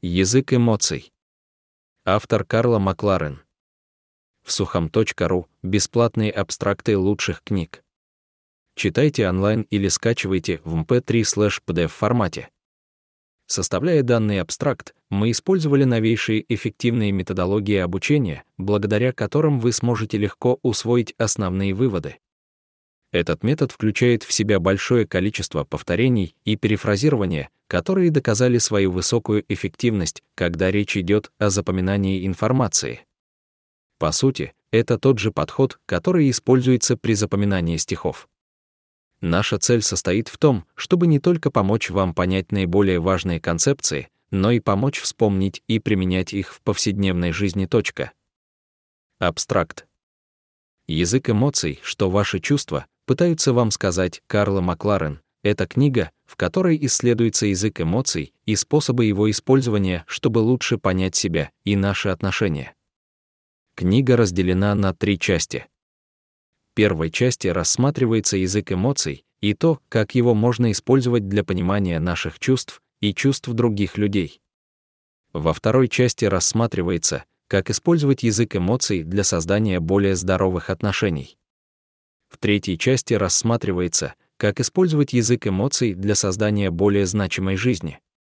Язык эмоций. Автор Карла Макларен. В сухом.ру бесплатные абстракты лучших книг. Читайте онлайн или скачивайте в mp3/pdf формате. Составляя данный абстракт, мы использовали новейшие эффективные методологии обучения, благодаря которым вы сможете легко усвоить основные выводы. Этот метод включает в себя большое количество повторений и перефразирования, которые доказали свою высокую эффективность, когда речь идет о запоминании информации. По сути, это тот же подход, который используется при запоминании стихов. Наша цель состоит в том, чтобы не только помочь вам понять наиболее важные концепции, но и помочь вспомнить и применять их в повседневной жизни. Абстракт. Язык эмоций, что ваши чувства, пытаются вам сказать Карла Макларен. Это книга, в которой исследуется язык эмоций и способы его использования, чтобы лучше понять себя и наши отношения. Книга разделена на 3 части. В первой части рассматривается язык эмоций и то, как его можно использовать для понимания наших чувств и чувств других людей. Во второй части рассматривается, как использовать язык эмоций для создания более здоровых отношений. В третьей части рассматривается, как использовать язык эмоций для создания более значимой жизни.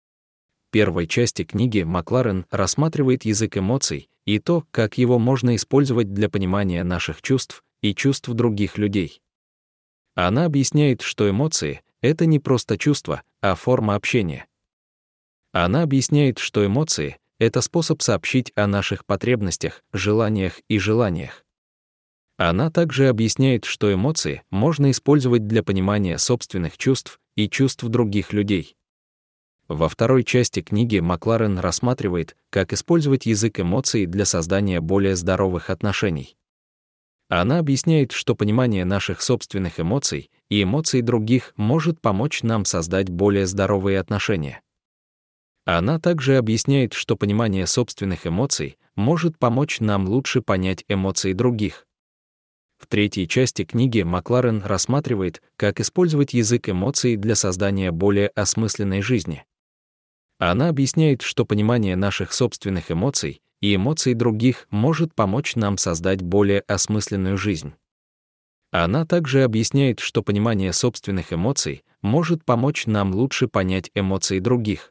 В первой части книги Макларен рассматривает язык эмоций и то, как его можно использовать для понимания наших чувств и чувств других людей. Она объясняет, что эмоции — это не просто чувства, а форма общения. Она объясняет, что эмоции — это способ сообщить о наших потребностях, желаниях и желаниях. Она также объясняет, что эмоции можно использовать для понимания собственных чувств и чувств других людей. Во второй части книги Макларен рассматривает, как использовать язык эмоций для создания более здоровых отношений. Она объясняет, что понимание наших собственных эмоций и эмоций других может помочь нам создать более здоровые отношения. Она также объясняет, что понимание собственных эмоций может помочь нам лучше понять эмоции других. В третьей части книги Макларен рассматривает, как использовать язык эмоций для создания более осмысленной жизни. Она объясняет, что понимание наших собственных эмоций и эмоций других может помочь нам создать более осмысленную жизнь. Она также объясняет, что понимание собственных эмоций может помочь нам лучше понять эмоции других.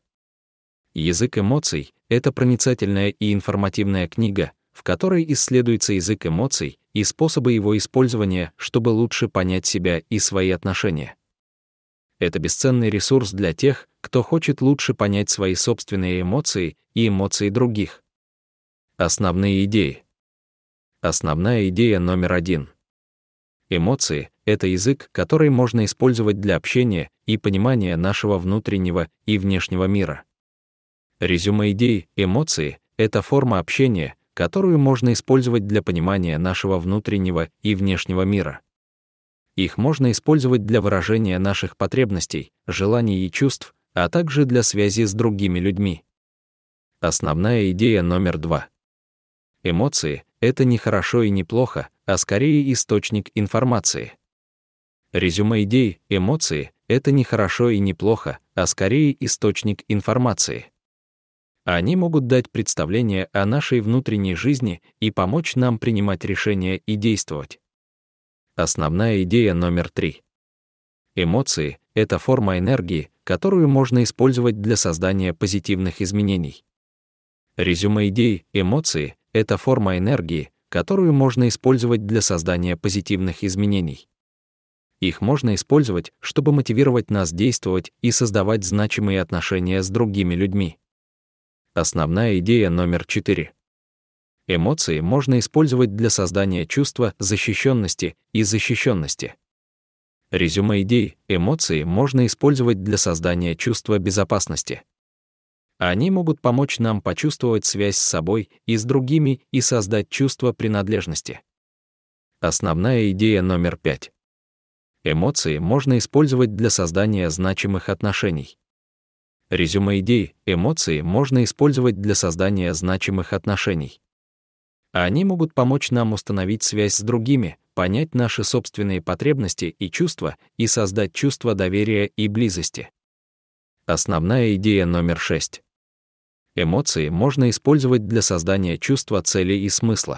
Язык эмоций — это проницательная и информативная книга, в которой исследуется язык эмоций и способы его использования, чтобы лучше понять себя и свои отношения. Это бесценный ресурс для тех, кто хочет лучше понять свои собственные эмоции и эмоции других. Основные идеи. Основная идея номер 1. Эмоции — это язык, который можно использовать для общения и понимания нашего внутреннего и внешнего мира. Резюме идей. Эмоции — это форма общения, которую можно использовать для понимания нашего внутреннего и внешнего мира. Их можно использовать для выражения наших потребностей, желаний и чувств, а также для связи с другими людьми. Основная идея номер 2. Эмоции — это не хорошо и не плохо, а скорее источник информации. Резюме идей. Эмоции — это не хорошо и не плохо, а скорее источник информации. Они могут дать представление о нашей внутренней жизни и помочь нам принимать решения и действовать. Основная идея номер 3. Эмоции — это форма энергии, которую можно использовать для создания позитивных изменений. Резюме идей. Эмоции — это форма энергии, которую можно использовать для создания позитивных изменений. Их можно использовать, чтобы мотивировать нас действовать и создавать значимые отношения с другими людьми. Основная идея номер 4. Эмоции можно использовать для создания чувства защищенности и защищенности. Резюме идей. Эмоции можно использовать для создания чувства безопасности. Они могут помочь нам почувствовать связь с собой и с другими и создать чувство принадлежности. Основная идея номер 5. Эмоции можно использовать для создания значимых отношений. Резюме идей. Эмоции можно использовать для создания значимых отношений. Они могут помочь нам установить связь с другими, понять наши собственные потребности и чувства и создать чувство доверия и близости. Основная идея номер 6. Эмоции можно использовать для создания чувства, цели и смысла.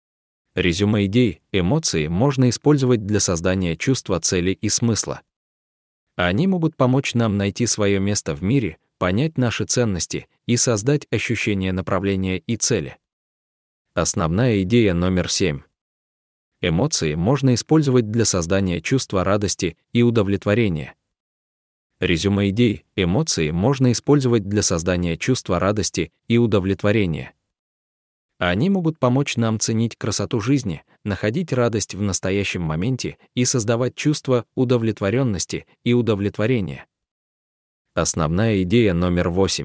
Резюме идей. Эмоции можно использовать для создания чувства, цели и смысла. Они могут помочь нам найти свое место в мире, понять наши ценности и создать ощущение направления и цели. Основная идея номер 7. Эмоции можно использовать для создания чувства радости и удовлетворения. Резюме идей. Эмоции можно использовать для создания чувства радости и удовлетворения. Они могут помочь нам ценить красоту жизни, находить радость в настоящем моменте и создавать чувство удовлетворенности и удовлетворения. Основная идея номер 8.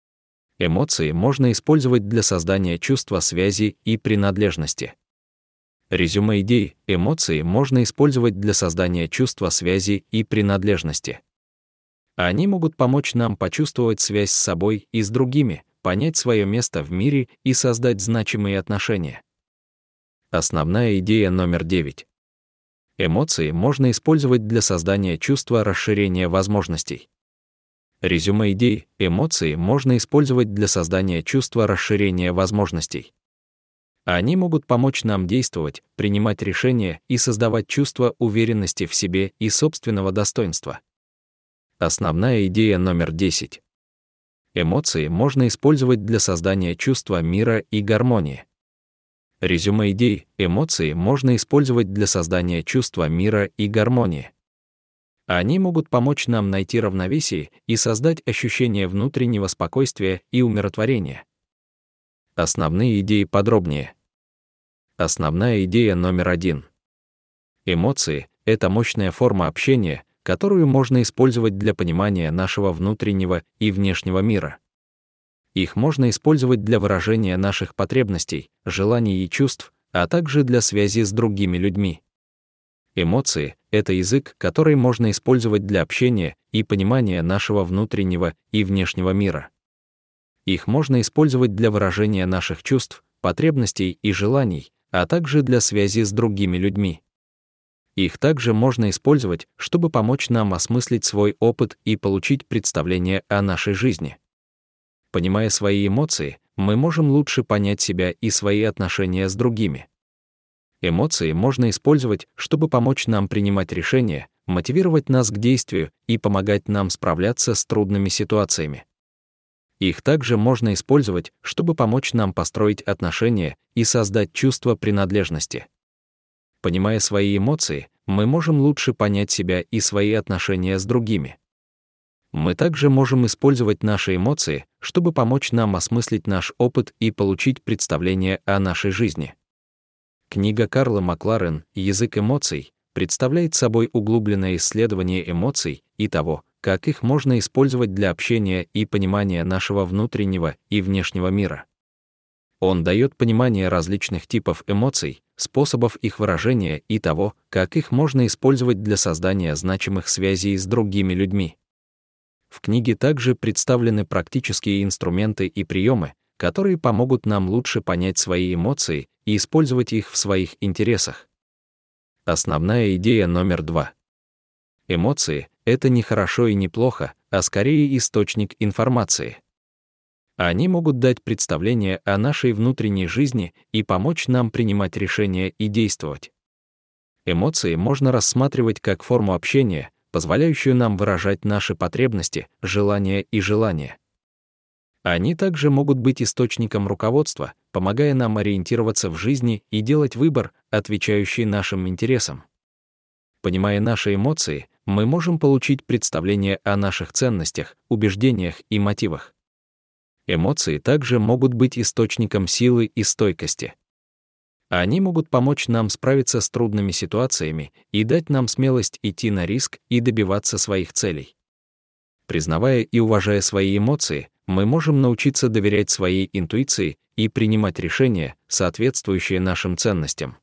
Эмоции можно использовать для создания чувства связи и принадлежности. Резюме идей. Эмоции можно использовать для создания чувства связи и принадлежности. Они могут помочь нам почувствовать связь с собой и с другими, понять свое место в мире и создать значимые отношения. Основная идея номер 9. Эмоции можно использовать для создания чувства расширения возможностей. Резюме идей. Эмоции можно использовать для создания чувства расширения возможностей. Они могут помочь нам действовать, принимать решения и создавать чувство уверенности в себе и собственного достоинства. Основная идея номер 10. Эмоции можно использовать для создания чувства мира и гармонии. Резюме идей. Эмоции можно использовать для создания чувства мира и гармонии. Они могут помочь нам найти равновесие и создать ощущение внутреннего спокойствия и умиротворения. Основные идеи подробнее. Основная идея номер 1. Эмоции — это мощная форма общения, которую можно использовать для понимания нашего внутреннего и внешнего мира. Их можно использовать для выражения наших потребностей, желаний и чувств, а также для связи с другими людьми. Эмоции — это язык, который можно использовать для общения и понимания нашего внутреннего и внешнего мира. Их можно использовать для выражения наших чувств, потребностей и желаний, а также для связи с другими людьми. Их также можно использовать, чтобы помочь нам осмыслить свой опыт и получить представление о нашей жизни. Понимая свои эмоции, мы можем лучше понять себя и свои отношения с другими. Эмоции можно использовать, чтобы помочь нам принимать решения, мотивировать нас к действию и помогать нам справляться с трудными ситуациями. Их также можно использовать, чтобы помочь нам построить отношения и создать чувство принадлежности. Понимая свои эмоции, мы можем лучше понять себя и свои отношения с другими. Мы также можем использовать наши эмоции, чтобы помочь нам осмыслить наш опыт и получить представление о нашей жизни. Книга Карла Макларен «Язык эмоций» представляет собой углубленное исследование эмоций и того, как их можно использовать для общения и понимания нашего внутреннего и внешнего мира. Он дает понимание различных типов эмоций, способов их выражения и того, как их можно использовать для создания значимых связей с другими людьми. В книге также представлены практические инструменты и приемы, которые помогут нам лучше понять свои эмоции и использовать их в своих интересах. Основная идея номер 2. Эмоции — это не хорошо и не плохо, а скорее источник информации. Они могут дать представление о нашей внутренней жизни и помочь нам принимать решения и действовать. Эмоции можно рассматривать как форму общения, позволяющую нам выражать наши потребности, желания и желания. Они также могут быть источником руководства, помогая нам ориентироваться в жизни и делать выбор, отвечающий нашим интересам. Понимая наши эмоции, мы можем получить представление о наших ценностях, убеждениях и мотивах. Эмоции также могут быть источником силы и стойкости. Они могут помочь нам справиться с трудными ситуациями и дать нам смелость идти на риск и добиваться своих целей. Признавая и уважая свои эмоции, мы можем научиться доверять своей интуиции и принимать решения, соответствующие нашим ценностям.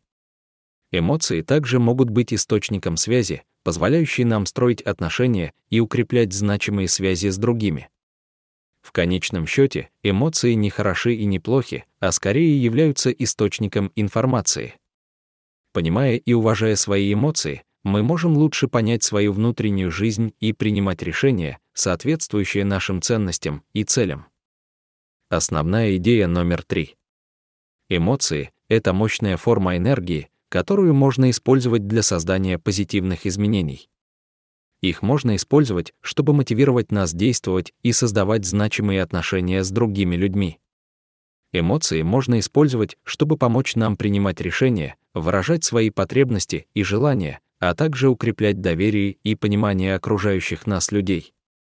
Эмоции также могут быть источником связи, позволяющей нам строить отношения и укреплять значимые связи с другими. В конечном счете, эмоции не хороши и не плохи, а скорее являются источником информации. Понимая и уважая свои эмоции, мы можем лучше понять свою внутреннюю жизнь и принимать решения, соответствующие нашим ценностям и целям. Основная идея номер 3. Эмоции — это мощная форма энергии, которую можно использовать для создания позитивных изменений. Их можно использовать, чтобы мотивировать нас действовать и создавать значимые отношения с другими людьми. Эмоции можно использовать, чтобы помочь нам принимать решения, выражать свои потребности и желания, а также укреплять доверие и понимание окружающих нас людей.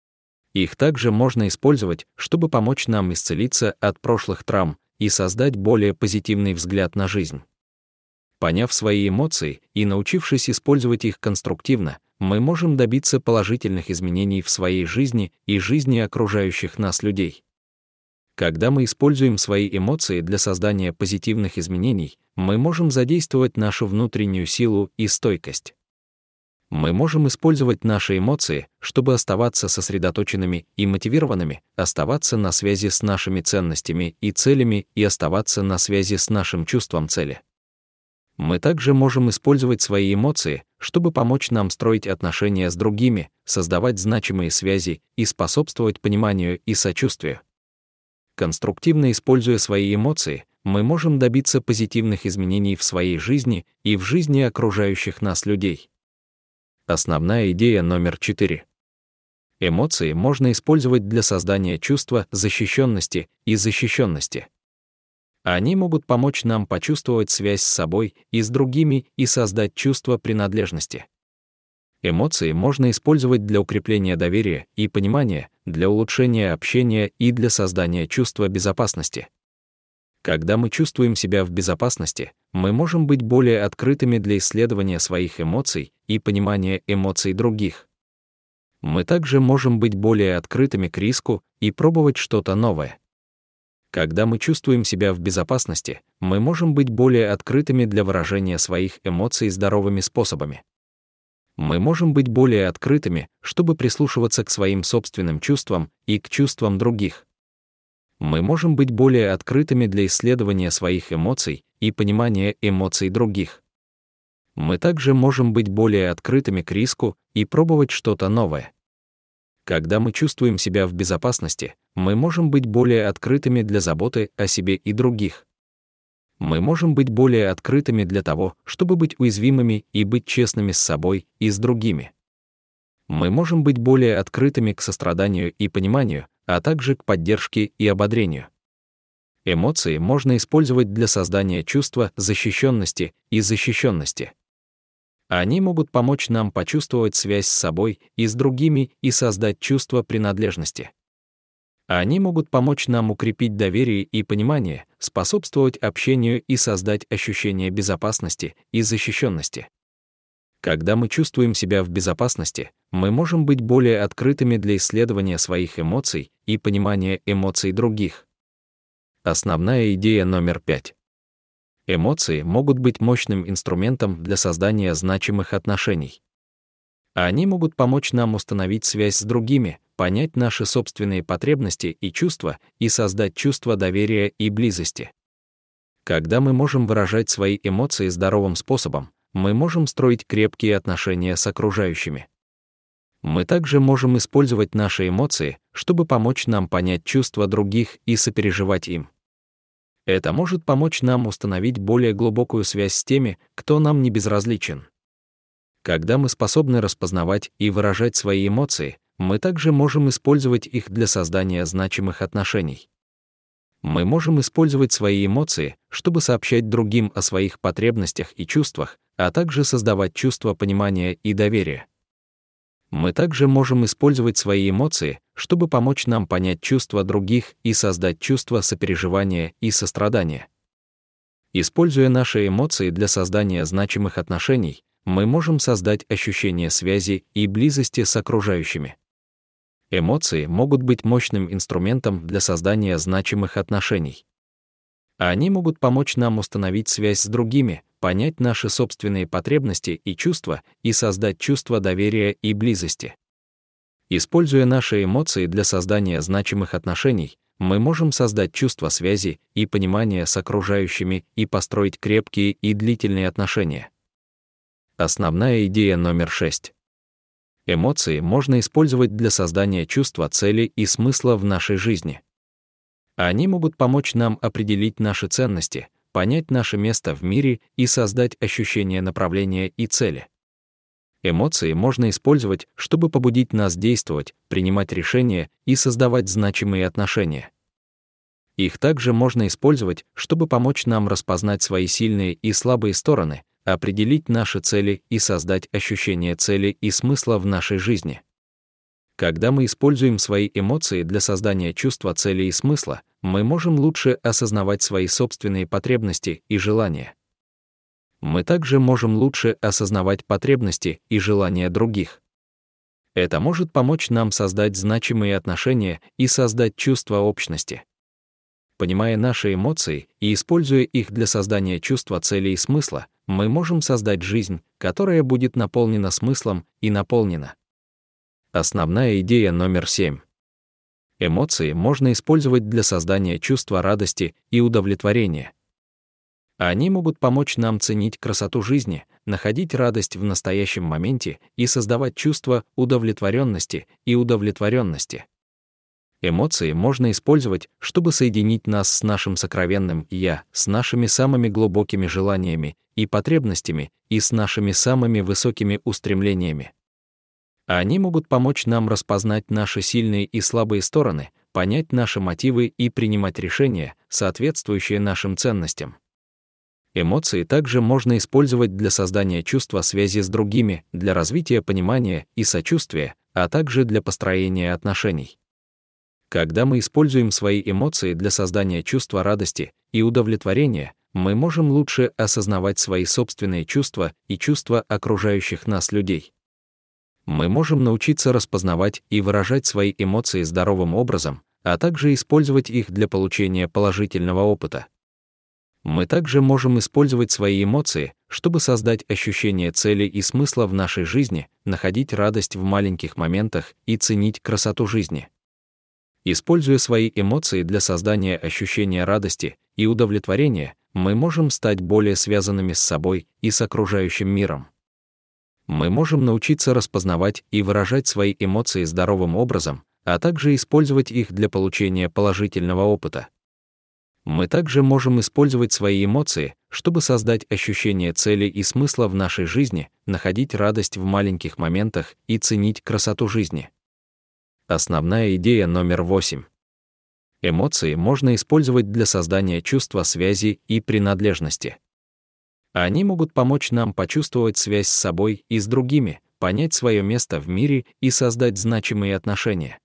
Их также можно использовать, чтобы помочь нам исцелиться от прошлых травм и создать более позитивный взгляд на жизнь. Поняв свои эмоции и научившись использовать их конструктивно, мы можем добиться положительных изменений в своей жизни и жизни окружающих нас людей. Когда мы используем свои эмоции для создания позитивных изменений, мы можем задействовать нашу внутреннюю силу и стойкость. Мы можем использовать наши эмоции, чтобы оставаться сосредоточенными и мотивированными, оставаться на связи с нашими ценностями и целями и оставаться на связи с нашим чувством цели. Мы также можем использовать свои эмоции, чтобы помочь нам строить отношения с другими, создавать значимые связи и способствовать пониманию и сочувствию. Конструктивно используя свои эмоции, мы можем добиться позитивных изменений в своей жизни и в жизни окружающих нас людей. Основная идея номер 4. Эмоции можно использовать для создания чувства защищенности и защищенности. Они могут помочь нам почувствовать связь с собой и с другими и создать чувство принадлежности. Эмоции можно использовать для укрепления доверия и понимания, для улучшения общения и для создания чувства безопасности. Когда мы чувствуем себя в безопасности, мы можем быть более открытыми для исследования своих эмоций и понимания эмоций других. Мы также можем быть более открытыми к риску и пробовать что-то новое. Когда мы чувствуем себя в безопасности, мы можем быть более открытыми для выражения своих эмоций здоровыми способами. Мы можем быть более открытыми, чтобы прислушиваться к своим собственным чувствам и к чувствам других. Мы можем быть более открытыми для исследования своих эмоций и понимания эмоций других. Мы также можем быть более открытыми к риску и пробовать что-то новое. Когда мы чувствуем себя в безопасности, мы можем быть более открытыми для заботы о себе и других. Мы можем быть более открытыми для того, чтобы быть уязвимыми и быть честными с собой и с другими. Мы можем быть более открытыми к состраданию и пониманию, а также к поддержке и ободрению. Эмоции можно использовать для создания чувства защищенности и защищенности. Они могут помочь нам почувствовать связь с собой и с другими и создать чувство принадлежности. Они могут помочь нам укрепить доверие и понимание, способствовать общению и создать ощущение безопасности и защищенности. Когда мы чувствуем себя в безопасности, мы можем быть более открытыми для исследования своих эмоций и понимания эмоций других. Основная идея номер 5. Эмоции могут быть мощным инструментом для создания значимых отношений. Они могут помочь нам установить связь с другими, понять наши собственные потребности и чувства и создать чувство доверия и близости. Когда мы можем выражать свои эмоции здоровым способом, мы можем строить крепкие отношения с окружающими. Мы также можем использовать наши эмоции, чтобы помочь нам понять чувства других и сопереживать им. Это может помочь нам установить более глубокую связь с теми, кто нам не безразличен. Когда мы способны распознавать и выражать свои эмоции, мы также можем использовать их для создания значимых отношений. Мы можем использовать свои эмоции, чтобы сообщать другим о своих потребностях и чувствах, а также создавать чувство понимания и доверия. Мы также можем использовать свои эмоции, чтобы помочь нам понять чувства других и создать чувство сопереживания и сострадания. Используя наши эмоции для создания значимых отношений, мы можем создать ощущение связи и близости с окружающими. Эмоции могут быть мощным инструментом для создания значимых отношений. Они могут помочь нам установить связь с другими, понять наши собственные потребности и чувства и создать чувство доверия и близости. Используя наши эмоции для создания значимых отношений, мы можем создать чувство связи и понимания с окружающими и построить крепкие и длительные отношения. Основная идея номер 6. Эмоции можно использовать для создания чувства цели и смысла в нашей жизни. Они могут помочь нам определить наши ценности, понять наше место в мире и создать ощущение направления и цели. Эмоции можно использовать, чтобы побудить нас действовать, принимать решения и создавать значимые отношения. Их также можно использовать, чтобы помочь нам распознать свои сильные и слабые стороны, определить наши цели и создать ощущение цели и смысла в нашей жизни. Когда мы используем свои эмоции для создания чувства цели и смысла, мы можем лучше осознавать свои собственные потребности и желания. Мы также можем лучше осознавать потребности и желания других. Это может помочь нам создать значимые отношения и создать чувство общности. Понимая наши эмоции и используя их для создания чувства цели и смысла, мы можем создать жизнь, которая будет наполнена смыслом и наполнена. Основная идея номер 7. Эмоции можно использовать для создания чувства радости и удовлетворения. Они могут помочь нам ценить красоту жизни, находить радость в настоящем моменте и создавать чувство удовлетворенности и удовлетворенности. Эмоции можно использовать, чтобы соединить нас с нашим сокровенным «Я», с нашими самыми глубокими желаниями и потребностями и с нашими самыми высокими устремлениями. Они могут помочь нам распознать наши сильные и слабые стороны, понять наши мотивы и принимать решения, соответствующие нашим ценностям. Эмоции также можно использовать для создания чувства связи с другими, для развития понимания и сочувствия, а также для построения отношений. Когда мы используем свои эмоции для создания чувства радости и удовлетворения, мы можем лучше осознавать свои собственные чувства и чувства окружающих нас людей. Мы можем научиться распознавать и выражать свои эмоции здоровым образом, а также использовать их для получения положительного опыта. Мы также можем использовать свои эмоции, чтобы создать ощущение цели и смысла в нашей жизни, находить радость в маленьких моментах и ценить красоту жизни. Используя свои эмоции для создания ощущения радости и удовлетворения, мы можем стать более связанными с собой и с окружающим миром. Мы можем научиться распознавать и выражать свои эмоции здоровым образом, а также использовать их для получения положительного опыта. Мы также можем использовать свои эмоции, чтобы создать ощущение цели и смысла в нашей жизни, находить радость в маленьких моментах и ценить красоту жизни. Основная идея номер 8. Эмоции можно использовать для создания чувства связи и принадлежности. Они могут помочь нам почувствовать связь с собой и с другими, понять свое место в мире и создать значимые отношения.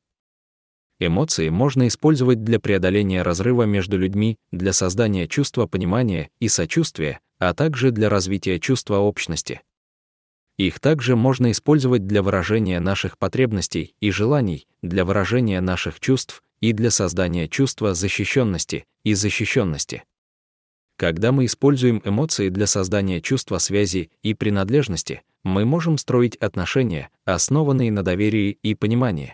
Эмоции можно использовать для преодоления разрыва между людьми, для создания чувства понимания и сочувствия, а также для развития чувства общности. Их также можно использовать для выражения наших потребностей и желаний, для выражения наших чувств и для создания чувства защищенности и защищенности. Когда мы используем эмоции для создания чувства связи и принадлежности, мы можем строить отношения, основанные на доверии и понимании.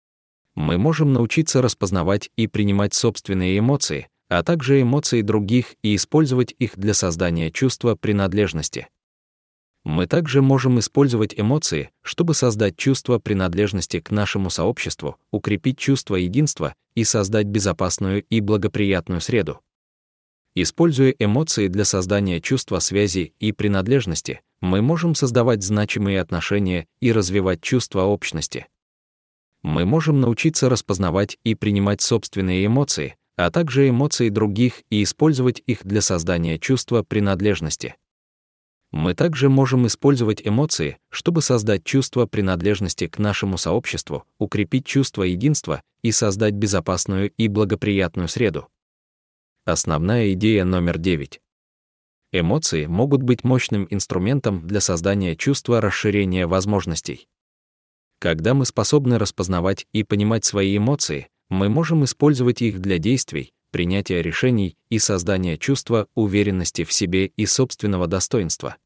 Мы можем научиться распознавать и принимать собственные эмоции, а также эмоции других и использовать их для создания чувства принадлежности. Мы также можем использовать эмоции, чтобы создать чувство принадлежности к нашему сообществу, укрепить чувство единства и создать безопасную и благоприятную среду. Используя эмоции для создания чувства связи и принадлежности, мы можем создавать значимые отношения и развивать чувство общности. Мы можем научиться распознавать и принимать собственные эмоции, а также эмоции других и использовать их для создания чувства принадлежности. Мы также можем использовать эмоции, чтобы создать чувство принадлежности к нашему сообществу, укрепить чувство единства и создать безопасную и благоприятную среду. Основная идея номер 9. Эмоции могут быть мощным инструментом для создания чувства расширения возможностей. Когда мы способны распознавать и понимать свои эмоции, мы можем использовать их для действий, принятия решений и создания чувства уверенности в себе и собственного достоинства.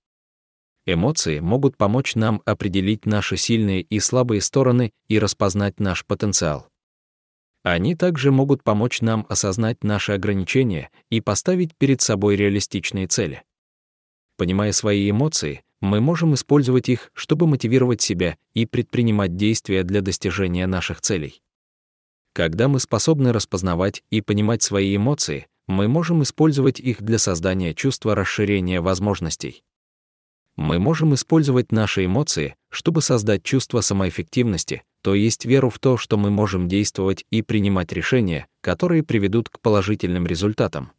Эмоции могут помочь нам определить наши сильные и слабые стороны и распознать наш потенциал. Они также могут помочь нам осознать наши ограничения и поставить перед собой реалистичные цели. Понимая свои эмоции, мы можем использовать их, чтобы мотивировать себя и предпринимать действия для достижения наших целей. Когда мы способны распознавать и понимать свои эмоции, мы можем использовать их для создания чувства расширения возможностей. Мы можем использовать наши эмоции, чтобы создать чувство самоэффективности, то есть веру в то, что мы можем действовать и принимать решения, которые приведут к положительным результатам.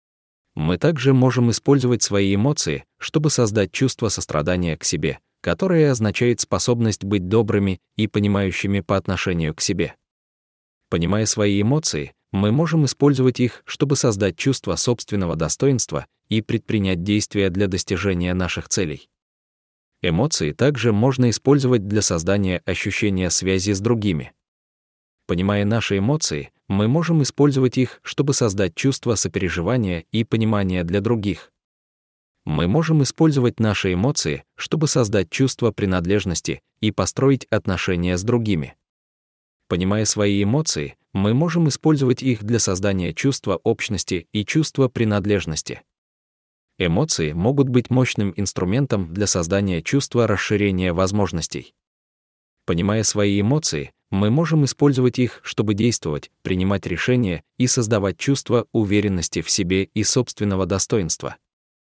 Мы также можем использовать свои эмоции, чтобы создать чувство сострадания к себе, которое означает способность быть добрыми и понимающими по отношению к себе. Понимая свои эмоции, мы можем использовать их, чтобы создать чувство собственного достоинства и предпринять действия для достижения наших целей. Эмоции также можно использовать для создания ощущения связи с другими. Понимая наши эмоции, мы можем использовать их, чтобы создать чувство сопереживания и понимания для других. Мы можем использовать наши эмоции, чтобы создать чувство принадлежности и построить отношения с другими. Понимая свои эмоции, мы можем использовать их для создания чувства общности и чувства принадлежности. Эмоции могут быть мощным инструментом для создания чувства расширения возможностей. Понимая свои эмоции, мы можем использовать их, чтобы действовать, принимать решения и создавать чувство уверенности в себе и собственного достоинства.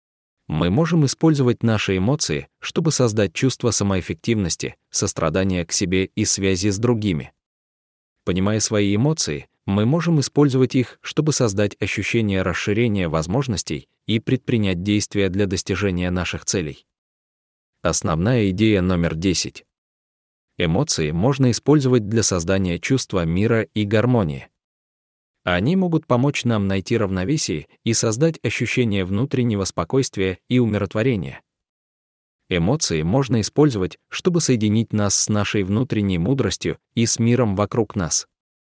Мы можем использовать наши эмоции, чтобы создать чувство самоэффективности, сострадания к себе и связи с другими. Понимая свои эмоции, мы можем использовать их, чтобы создать ощущение расширения возможностей и предпринять действия для достижения наших целей. Основная идея номер 10. Эмоции можно использовать для создания чувства мира и гармонии. Они могут помочь нам найти равновесие и создать ощущение внутреннего спокойствия и умиротворения. Эмоции можно использовать, чтобы соединить нас с нашей внутренней мудростью и с миром вокруг нас.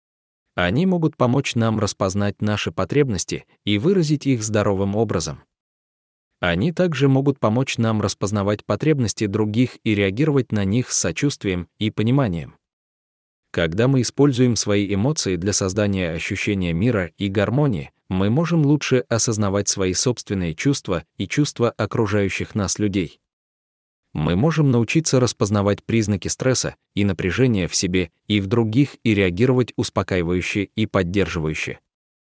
Они могут помочь нам распознать наши потребности и выразить их здоровым образом. Они также могут помочь нам распознавать потребности других и реагировать на них с сочувствием и пониманием. Когда мы используем свои эмоции для создания ощущения мира и гармонии, мы можем лучше осознавать свои собственные чувства и чувства окружающих нас людей. Мы можем научиться распознавать признаки стресса и напряжения в себе и в других и реагировать успокаивающе и поддерживающе.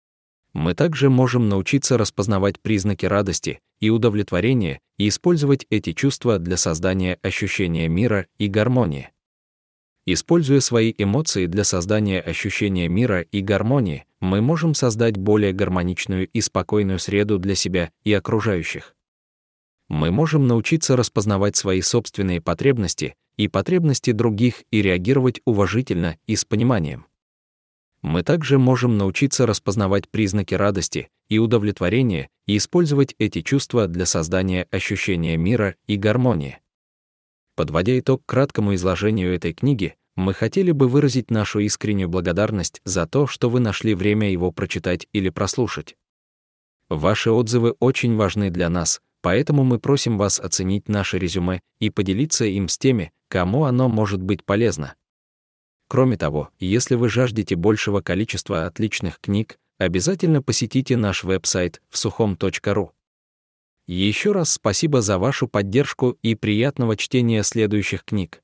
Мы также можем научиться распознавать признаки радости и удовлетворения и использовать эти чувства для создания ощущения мира и гармонии. Используя свои эмоции для создания ощущения мира и гармонии, мы можем создать более гармоничную и спокойную среду для себя и окружающих. Мы можем научиться распознавать свои собственные потребности и потребности других и реагировать уважительно и с пониманием. Мы также можем научиться распознавать признаки радости и удовлетворения и использовать эти чувства для создания ощущения мира и гармонии. Подводя итог к краткому изложению этой книги, мы хотели бы выразить нашу искреннюю благодарность за то, что вы нашли время его прочитать или прослушать. Ваши отзывы очень важны для нас, поэтому мы просим вас оценить наше резюме и поделиться им с теми, кому оно может быть полезно. Кроме того, если вы жаждете большего количества отличных книг, обязательно посетите наш веб-сайт vsuchom.ru. Еще раз спасибо за вашу поддержку и приятного чтения следующих книг.